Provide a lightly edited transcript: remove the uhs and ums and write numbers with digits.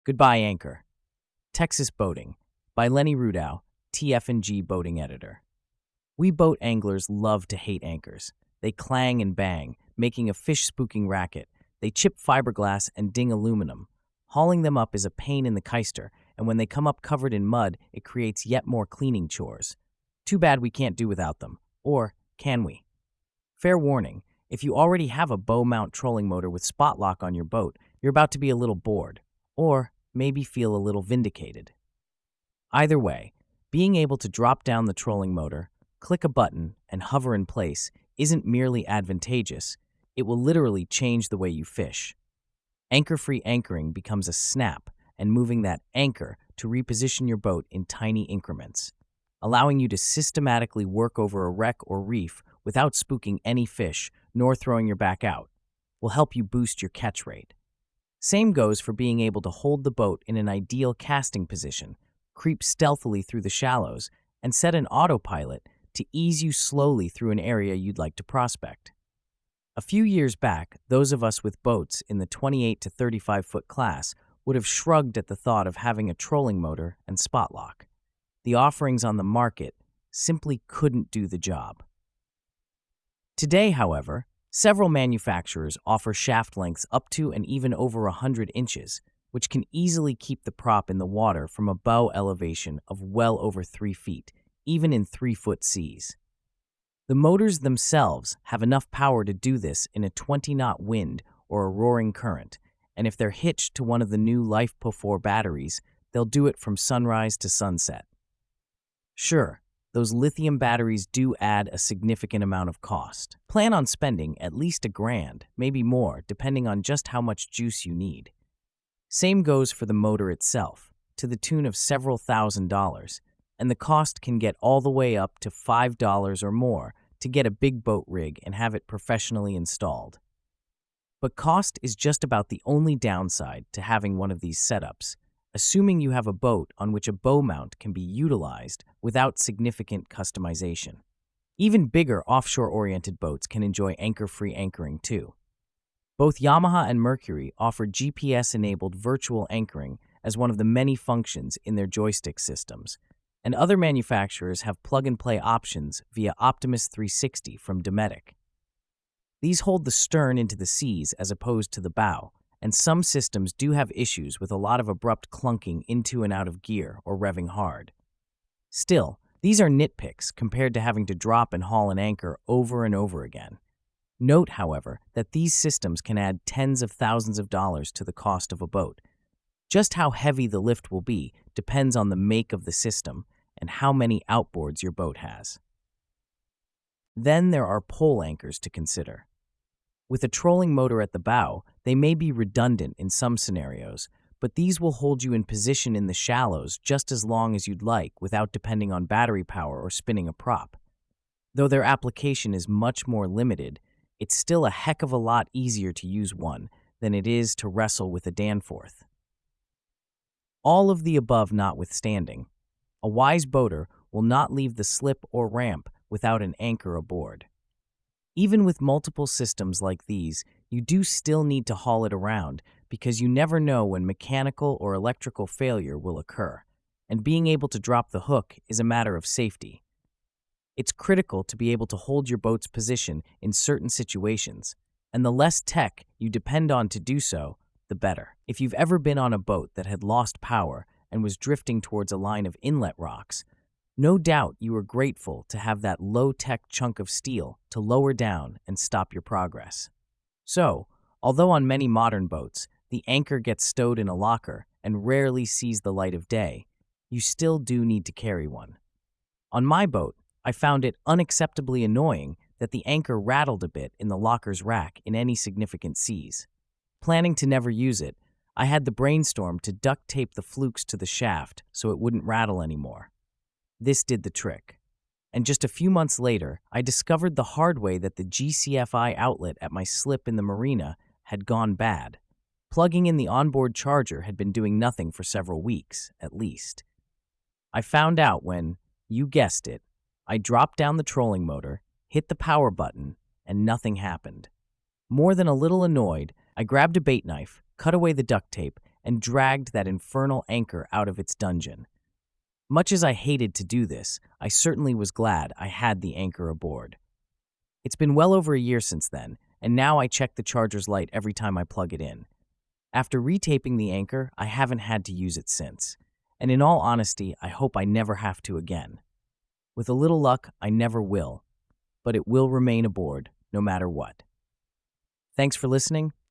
Goodbye, Anchor. Texas Boating by Lenny Rudow, TF&G boating editor. We boat anglers love to hate anchors. They clang and bang, making a fish-spooking racket. They chip fiberglass and ding aluminum. Hauling them up is a pain in the keister, and when they come up covered in mud, it creates yet more cleaning chores. Too bad we can't do without them. Or can we? Fair warning, if you already have a bow mount trolling motor with spot lock on your boat, you're about to be a little bored. Or maybe feel a little vindicated. Either way, being able to drop down the trolling motor, click a button, and hover in place isn't merely advantageous, it will literally change the way you fish. Anchor-free anchoring becomes a snap and moving that anchor to reposition your boat in tiny increments, allowing you to systematically work over a wreck or reef without spooking any fish nor throwing your back out, will help you boost your catch rate. Same goes for being able to hold the boat in an ideal casting position, creep stealthily through the shallows, and set an autopilot to ease you slowly through an area you'd like to prospect. A few years back, those of us with boats in the 28 to 35-foot class would have shrugged at the thought of having a trolling motor and spot lock. The offerings on the market simply couldn't do the job. Today, however, several manufacturers offer shaft lengths up to and even over 100 inches, which can easily keep the prop in the water from a bow elevation of well over 3 feet, even in 3-foot seas. The motors themselves have enough power to do this in a 20-knot wind or a roaring current, and if they're hitched to one of the new LiFePO4 batteries, they'll do it from sunrise to sunset. Sure, those lithium batteries do add a significant amount of cost. Plan on spending at least $1,000, maybe more, depending on just how much juice you need. Same goes for the motor itself, to the tune of several $1,000s, and the cost can get all the way up to $5 or more to get a big boat rig and have it professionally installed. But cost is just about the only downside to having one of these setups, assuming you have a boat on which a bow mount can be utilized without significant customization. Even bigger offshore-oriented boats can enjoy anchor-free anchoring too. Both Yamaha and Mercury offer GPS-enabled virtual anchoring as one of the many functions in their joystick systems, and other manufacturers have plug-and-play options via Optimus 360 from Dometic. These hold the stern into the seas as opposed to the bow, and some systems do have issues with a lot of abrupt clunking into and out of gear or revving hard. Still, these are nitpicks compared to having to drop and haul an anchor over and over again. Note, however, that these systems can add tens of thousands of dollars to the cost of a boat. Just how heavy the lift will be depends on the make of the system and how many outboards your boat has. Then there are pole anchors to consider. With a trolling motor at the bow, they may be redundant in some scenarios, but these will hold you in position in the shallows just as long as you'd like without depending on battery power or spinning a prop. Though their application is much more limited, it's still a heck of a lot easier to use one than it is to wrestle with a Danforth. All of the above notwithstanding, a wise boater will not leave the slip or ramp without an anchor aboard. Even with multiple systems like these, you do still need to haul it around because you never know when mechanical or electrical failure will occur, and being able to drop the hook is a matter of safety. It's critical to be able to hold your boat's position in certain situations, and the less tech you depend on to do so, the better. If you've ever been on a boat that had lost power and was drifting towards a line of inlet rocks, no doubt you were grateful to have that low-tech chunk of steel to lower down and stop your progress. So, although on many modern boats, the anchor gets stowed in a locker and rarely sees the light of day, you still do need to carry one. On my boat, I found it unacceptably annoying that the anchor rattled a bit in the locker's rack in any significant seas. Planning to never use it, I had the brainstorm to duct tape the flukes to the shaft so it wouldn't rattle anymore. This did the trick. And just a few months later, I discovered the hard way that the GCFI outlet at my slip in the marina had gone bad. Plugging in the onboard charger had been doing nothing for several weeks, at least. I found out when, you guessed it, I dropped down the trolling motor, hit the power button, and nothing happened. More than a little annoyed, I grabbed a bait knife, cut away the duct tape, and dragged that infernal anchor out of its dungeon. Much as I hated to do this, I certainly was glad I had the anchor aboard. It's been well over a year since then, and now I check the charger's light every time I plug it in. After retaping the anchor, I haven't had to use it since. And in all honesty, I hope I never have to again. With a little luck, I never will. But it will remain aboard, no matter what. Thanks for listening.